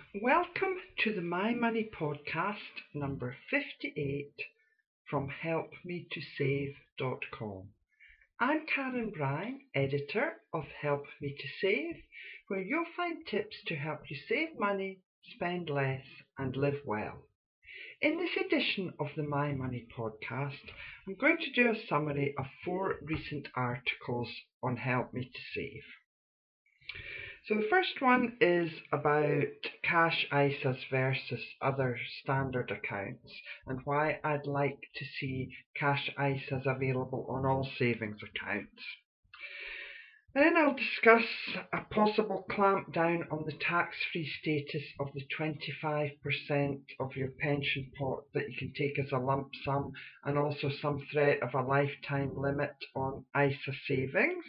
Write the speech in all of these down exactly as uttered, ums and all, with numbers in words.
Welcome to the My Money podcast number fifty-eight from help me to save dot com. I'm Karen Bryan, editor of Help Me to Save, where you'll find tips to help you save money, spend less, and live well. In this edition of the My Money podcast, I'm going to do a summary of four recent articles on Help Me to Save. So the first one is about cash I S As versus other standard accounts and why I'd like to see cash I S As available on all savings accounts. Then I'll discuss a possible clampdown on the tax-free status of the twenty-five percent of your pension pot that you can take as a lump sum, and also some threat of a lifetime limit on I S A savings.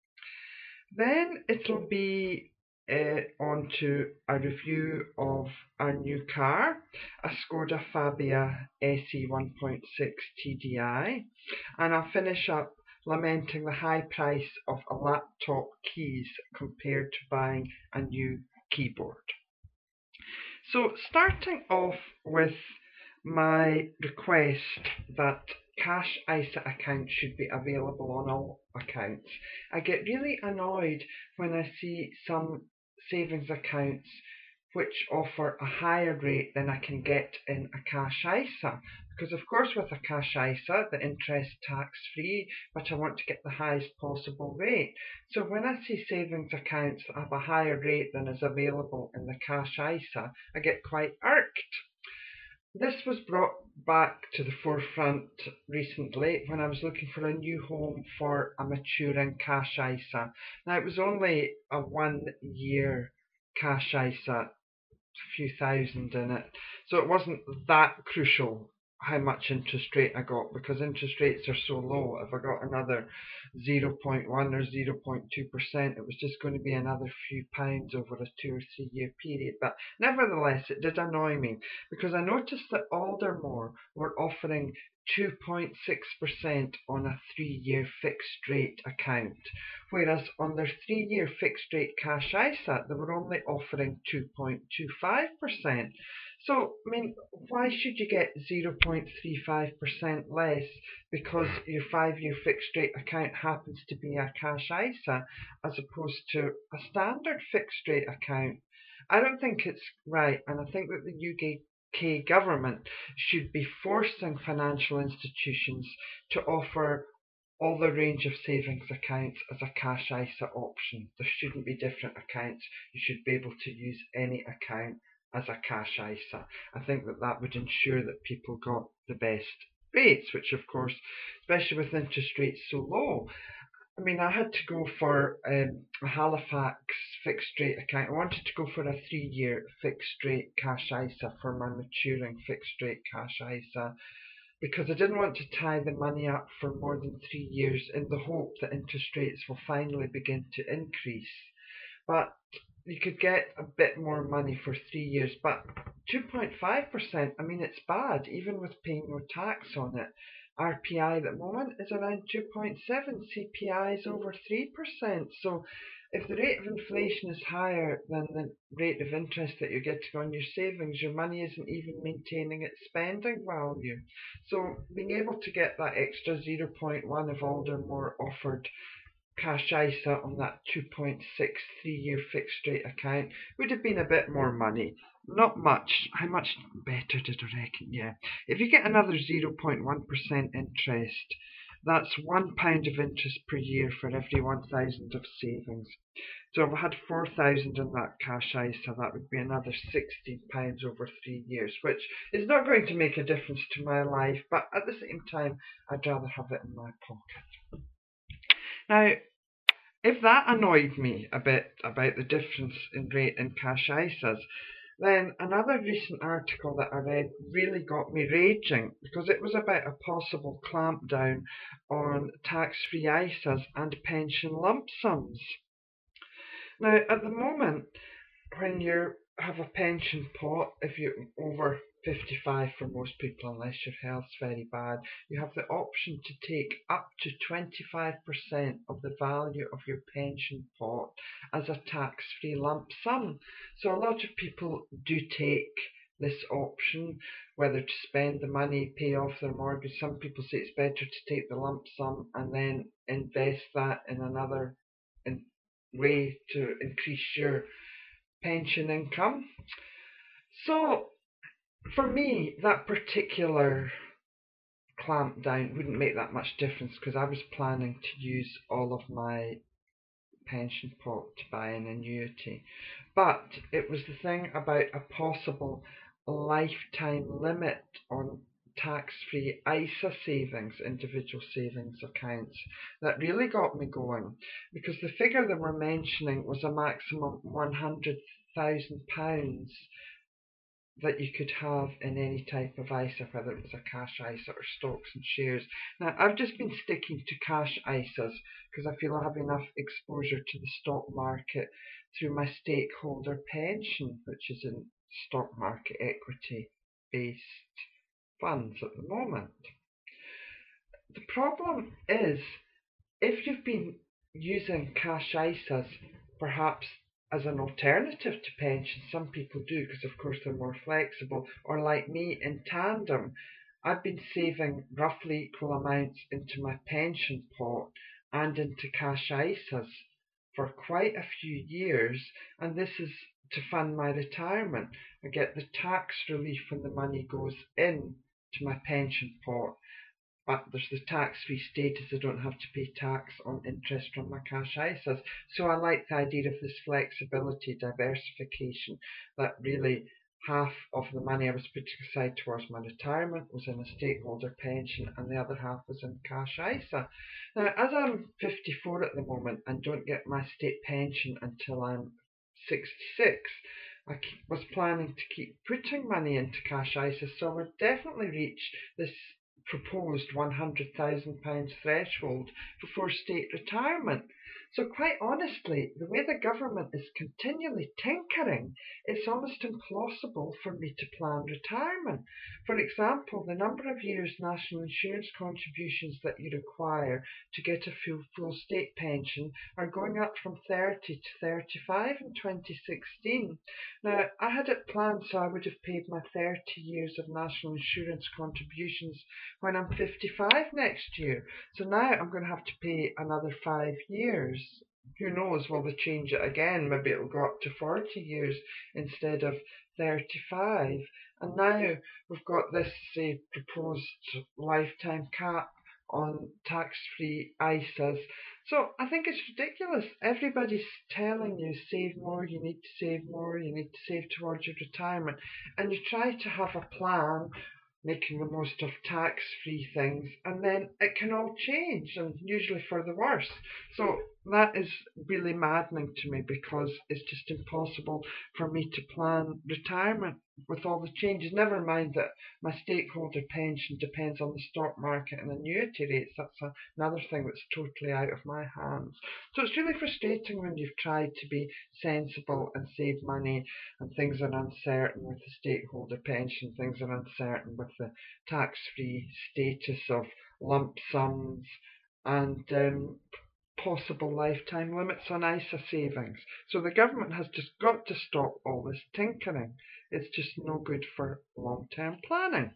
Then it'll be uh, on to a review of our new car, a Skoda Fabia S E one point six T D I, and I'll finish up lamenting the high price of a laptop keys compared to buying a new keyboard. So starting off with my request that cash I S A accounts should be available on all accounts. I get really annoyed when I see some savings accounts which offer a higher rate than I can get in a cash I S A. Because of course with a cash I S A the interest tax free, but I want to get the highest possible rate. So when I see savings accounts that have a higher rate than is available in the cash I S A, I get quite irked. This was brought back to the forefront recently when I was looking for a new home for a maturing cash I S A. Now it was only a one year cash I S A, a few thousand in it, so it wasn't that crucial how much interest rate I got, because interest rates are so low. If I got another zero point one or zero point two percent, it was just going to be another few pounds over a two or three year period. But nevertheless, it did annoy me because I noticed that Aldermore were offering two point six percent on a three year fixed rate account, whereas on their three year fixed rate cash I S A they were only offering two point two five percent. So, I mean, why should you get zero point three five percent less because your five year fixed rate account happens to be a cash I S A as opposed to a standard fixed rate account? I don't think it's right, and I think that the U K government should be forcing financial institutions to offer all the range of savings accounts as a cash I S A option. There shouldn't be different accounts. You should be able to use any account as a cash I S A. I think that that would ensure that people got the best rates, which of course, especially with interest rates so low. I mean, I had to go for um, a Halifax fixed rate account. I wanted to go for a three year fixed rate cash I S A for my maturing fixed rate cash I S A, because I didn't want to tie the money up for more than three years in the hope that interest rates will finally begin to increase. But you could get a bit more money for three years, but two point five percent, I mean, it's bad, even with paying no tax on it. R P I at the moment is around two point seven, C P I is over three percent. So if the rate of inflation is higher than the rate of interest that you're getting on your savings, your money isn't even maintaining its spending value. So being able to get that extra zero point one if Aldermore offered cash I S A on that two point six three year fixed rate account would have been a bit more money. Not much. How much better did I reckon? Yeah. If you get another zero point one percent interest, that's one pound of interest per year for every one thousand of savings. So if I had four thousand in that cash I S A, that would be another sixteen pounds over three years, which is not going to make a difference to my life, but at the same time, I'd rather have it in my pocket. Now, if that annoyed me a bit about the difference in rate in cash I S As, then another recent article that I read really got me raging, because it was about a possible clampdown on tax-free I S As and pension lump sums. Now, at the moment, when you're have a pension pot if you're over fifty-five for most people, unless your health's very bad. You have the option to take up to twenty-five percent of the value of your pension pot as a tax-free lump sum. So a lot of people do take this option, whether to spend the money, pay off their mortgage. Some people say it's better to take the lump sum and then invest that in another in way to increase your pension income. So for me, that particular clamp down wouldn't make that much difference because I was planning to use all of my pension pot to buy an annuity. But it was the thing about a possible lifetime limit on tax-free I S A savings, individual savings accounts, that really got me going, because the figure they were mentioning was a maximum one hundred thousand pounds that you could have in any type of I S A, whether it was a cash I S A or stocks and shares. Now, I've just been sticking to cash I S As because I feel I have enough exposure to the stock market through my stakeholder pension, which is in stock market equity-based funds at the moment. The problem is, if you've been using cash I S As, perhaps as an alternative to pension, some people do because of course they're more flexible, or like me in tandem, I've been saving roughly equal amounts into my pension pot and into cash I S As for quite a few years, and this is to fund my retirement. I get the tax relief when the money goes in to my pension pot, but there's the tax-free status. I don't have to pay tax on interest from my cash I S As. So I like the idea of this flexibility, diversification, that really half of the money I was putting aside towards my retirement was in a stakeholder pension and the other half was in cash I S A. Now, as I'm fifty-four at the moment and don't get my state pension until I'm sixty-six, I was planning to keep putting money into cash I S As, so I would definitely reach this proposed one hundred thousand pounds threshold before state retirement. So quite honestly, the way the government is continually tinkering, it's almost impossible for me to plan retirement. For example, the number of years national insurance contributions that you require to get a full, full state pension are going up from thirty to thirty-five in twenty sixteen. Now, I had it planned so I would have paid my thirty years of national insurance contributions when I'm fifty-five next year. So now I'm going to have to pay another five years. Who knows, will they change it again? Maybe it'll go up to forty years instead of thirty-five. And now we've got this, say, proposed lifetime cap on tax-free I S As. So I think it's ridiculous. Everybody's telling you save more, you need to save more, you need to save towards your retirement. And you try to have a plan, making the most of tax-free things, and then it can all change, and usually for the worse. So that is really maddening to me, because it's just impossible for me to plan retirement with all the changes. Never mind that my stakeholder pension depends on the stock market and annuity rates. That's a, another thing that's totally out of my hands. So it's really frustrating when you've tried to be sensible and save money and things are uncertain with the stakeholder pension, things are uncertain with the tax-free status of lump sums and um, possible lifetime limits on I S A savings. So the government has just got to stop all this tinkering. It's just no good for long-term planning.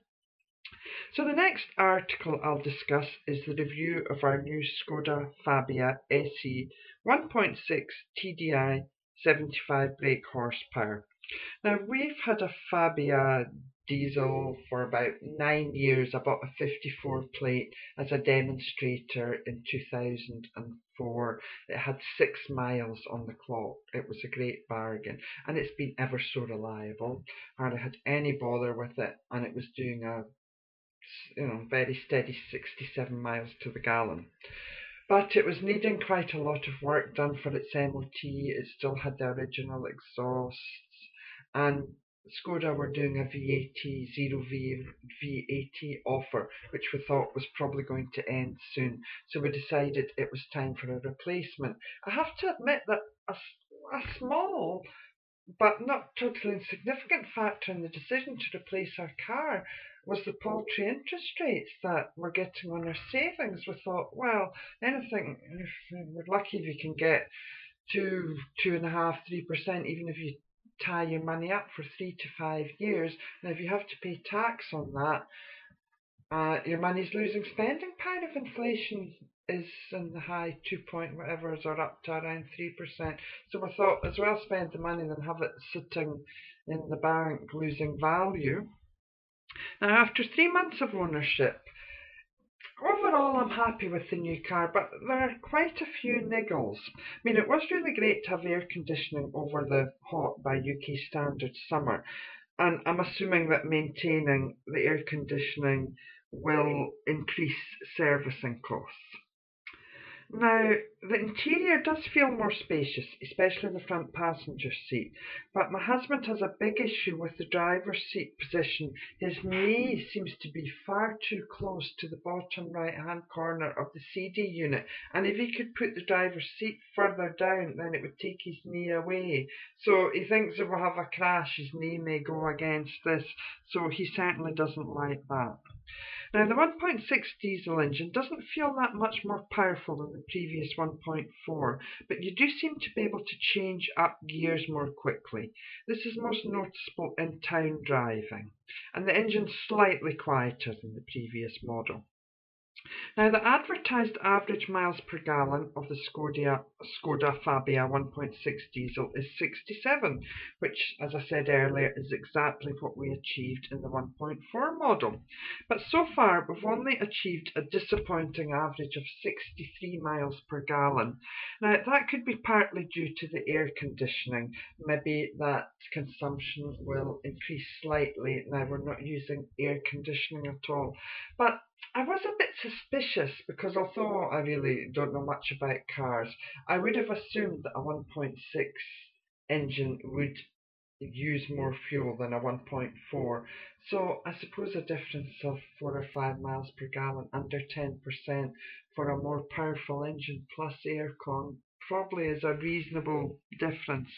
So the next article I'll discuss is the review of our new Skoda Fabia S E one point six T D I seventy-five brake horsepower. Now, we've had a Fabia diesel for about nine years. I bought a fifty-four plate as a demonstrator in two thousand four. It had six miles on the clock. It was a great bargain, and it's been ever so reliable. Hardly had any bother with it, and it was doing a you know very steady sixty-seven miles to the gallon. But it was needing quite a lot of work done for its M O T. It still had the original exhausts, and Skoda were doing a V A T, zero V A T offer, which we thought was probably going to end soon. So we decided it was time for a replacement. I have to admit that a, a small but not totally insignificant factor in the decision to replace our car was the paltry interest rates that we're getting on our savings. We thought, well, anything, if we're lucky if you can get two, two and a half, three percent, even if you tie your money up for three to five years. Now, if you have to pay tax on that, uh, your money's losing spending power if inflation is in the high two point whatever's or up to around three percent. So we thought, as well spend the money than have it sitting in the bank losing value. Now, after three months of ownership, overall, I'm happy with the new car, but there are quite a few niggles. I mean, it was really great to have air conditioning over the hot, by U K standards, summer, and I'm assuming that maintaining the air conditioning will increase servicing costs. Now, the interior does feel more spacious, especially the front passenger seat, but my husband has a big issue with the driver's seat position. His knee seems to be far too close to the bottom right-hand corner of the C D unit, and if he could put the driver's seat further down, then it would take his knee away. So he thinks if we have a crash, his knee may go against this, so he certainly doesn't like that. Now, the one point six diesel engine doesn't feel that much more powerful than the previous one point four, but you do seem to be able to change up gears more quickly. This is most noticeable in town driving, and the engine's slightly quieter than the previous model. Now, the advertised average miles per gallon of the Skoda, Skoda Fabia one point six diesel is sixty-seven, which, as I said earlier, is exactly what we achieved in the one point four model. But so far, we've only achieved a disappointing average of sixty-three miles per gallon. Now, that could be partly due to the air conditioning. Maybe that consumption will increase slightly. Now, we're not using air conditioning at all. But I was a bit suspicious because although I really don't know much about cars, I would have assumed that a one point six engine would use more fuel than a one point four. So I suppose a difference of four or five miles per gallon, under ten percent, for a more powerful engine plus aircon probably is a reasonable difference.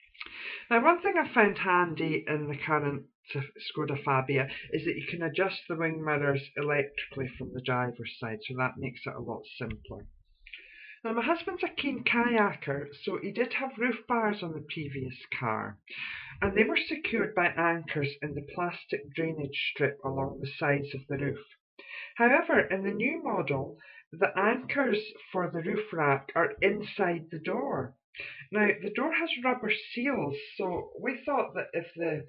Now, one thing I found handy in the current Skoda Fabia is that you can adjust the wing mirrors electrically from the driver's side, so that makes it a lot simpler. Now, my husband's a keen kayaker, so he did have roof bars on the previous car, and they were secured by anchors in the plastic drainage strip along the sides of the roof. However, in the new model, the anchors for the roof rack are inside the door. Now, the door has rubber seals, so we thought that if the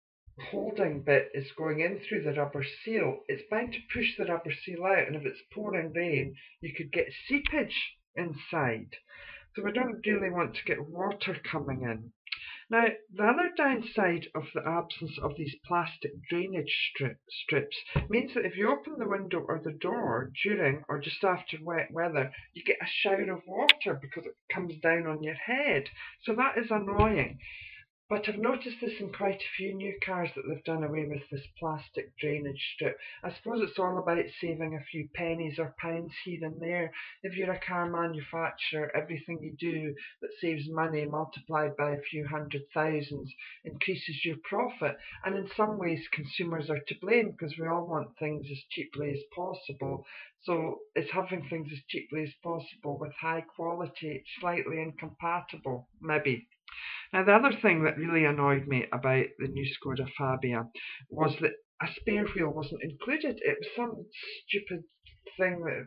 holding bit is going in through the rubber seal, it's bound to push the rubber seal out, and if it's pouring rain, you could get seepage inside. So we don't really want to get water coming in. Now, the other downside of the absence of these plastic drainage strip, strips means that if you open the window or the door during or just after wet weather, you get a shower of water because it comes down on your head. So that is annoying. But I've noticed this in quite a few new cars that they've done away with this plastic drainage strip. I suppose it's all about saving a few pennies or pounds here and there. If you're a car manufacturer, everything you do that saves money multiplied by a few hundred thousands increases your profit. And in some ways, consumers are to blame because we all want things as cheaply as possible. So it's having things as cheaply as possible with high quality, slightly incompatible, maybe. Now, the other thing that really annoyed me about the new Skoda Fabia was that a spare wheel wasn't included. It was some stupid thing that,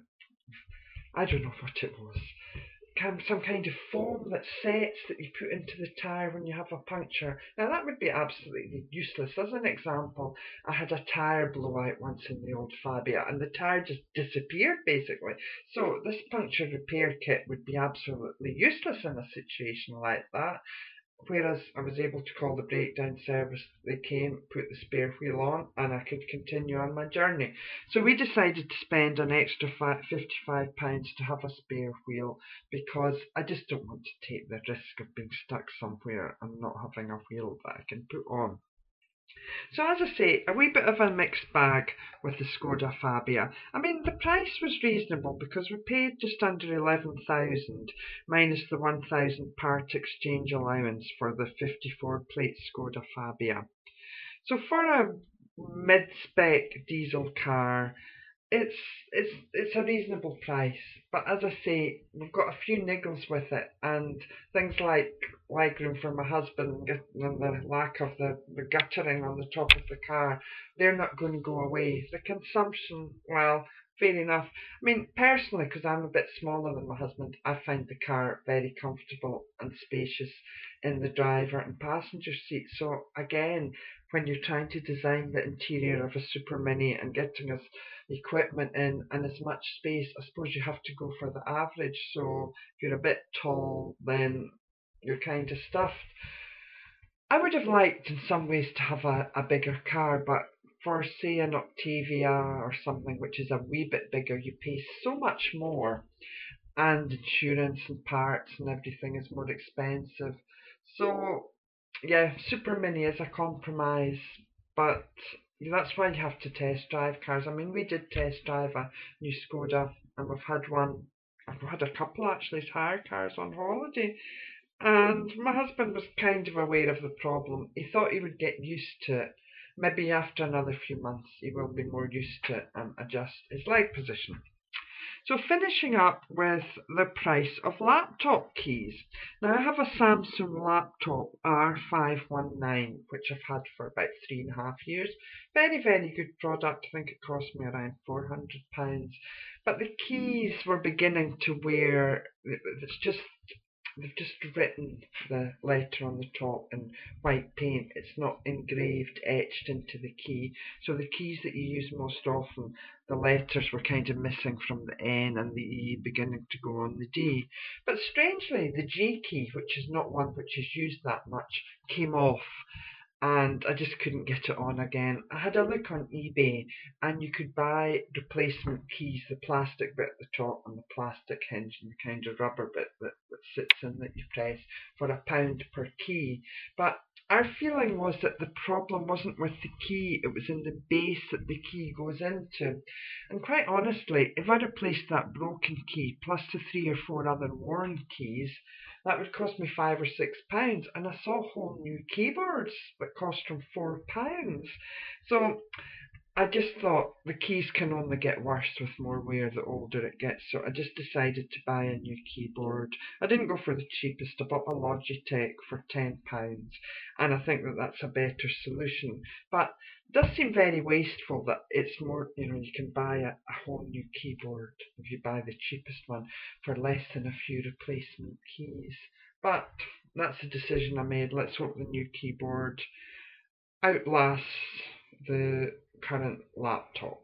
I don't know what it was, some kind of foam that sets that you put into the tyre when you have a puncture. Now, that would be absolutely useless. As an example, I had a tyre blow out once in the old Fabia, and the tyre just disappeared, basically. So this puncture repair kit would be absolutely useless in a situation like that. Whereas I was able to call the breakdown service, they came, put the spare wheel on, and I could continue on my journey. So we decided to spend an extra fifty-five pounds to have a spare wheel because I just don't want to take the risk of being stuck somewhere and not having a wheel that I can put on. So as I say, a wee bit of a mixed bag with the Skoda Fabia. I mean, the price was reasonable because we paid just under eleven thousand minus the one thousand part exchange allowance for the fifty-four plate Skoda Fabia. So for a mid-spec diesel car, it's it's it's a reasonable price, but as I say, we've got a few niggles with it, and things like legroom for my husband and the lack of the, the guttering on the top of the car, they're not going to go away. The consumption, well, fair enough. I mean, personally, because I'm a bit smaller than my husband, I find the car very comfortable and spacious in the driver and passenger seat. So again, when you're trying to design the interior of a Super Mini and getting us equipment in and as much space, I suppose you have to go for the average. So if you're a bit tall, then you're kind of stuffed. I would have liked in some ways to have a, a bigger car, but for say an Octavia or something which is a wee bit bigger, you pay so much more, and insurance and parts and everything is more expensive. So yeah, Super Mini is a compromise, but that's why you have to test drive cars. I mean, we did test drive a new Skoda, and we've had one, we've had a couple actually, hire cars on holiday, and my husband was kind of aware of the problem. He thought he would get used to it. Maybe after another few months he will be more used to it and adjust his leg position. So finishing up with the price of laptop keys. Now I have a Samsung laptop R five nineteen which I've had for about three and a half years. Very, very good product. I think it cost me around four hundred pounds. But the keys were beginning to wear, it's just, they've just written the letter on the top in white paint. It's not engraved, etched into the key. So the keys that you use most often, the letters were kind of missing from the N and the E, beginning to go on the D. But strangely, the J key, which is not one which is used that much, came off, and I just couldn't get it on again. I had a look on eBay, and you could buy replacement keys, the plastic bit at the top and the plastic hinge and the kind of rubber bit that, that sits in that you press, for a pound per key. But our feeling was that the problem wasn't with the key, it was in the base that the key goes into. And quite honestly, if I replaced that broken key plus the three or four other worn keys, that would cost me five or six pounds, and I saw whole new keyboards that cost from four pounds. So I just thought the keys can only get worse with more wear the older it gets, so I just decided to buy a new keyboard. I didn't go for the cheapest, I bought a Logitech for ten pounds, and I think that that's a better solution. But it does seem very wasteful that it's more, you know, you can buy a, a whole new keyboard if you buy the cheapest one for less than a few replacement keys. But that's the decision I made. Let's hope the new keyboard outlasts the current laptop.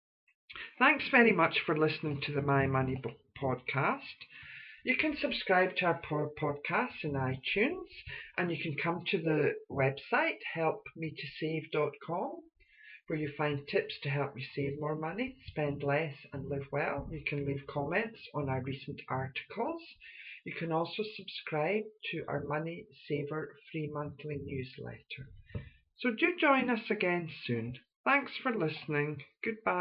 Thanks very much for listening to the My Money podcast. You can subscribe to our podcast in iTunes, and you can come to the website help me to save dot com, where you find tips to help you save more money, spend less and live well. You can leave comments on our recent articles. You can also subscribe to our Money Saver free monthly newsletter. So do join us again soon. Thanks for listening. Goodbye.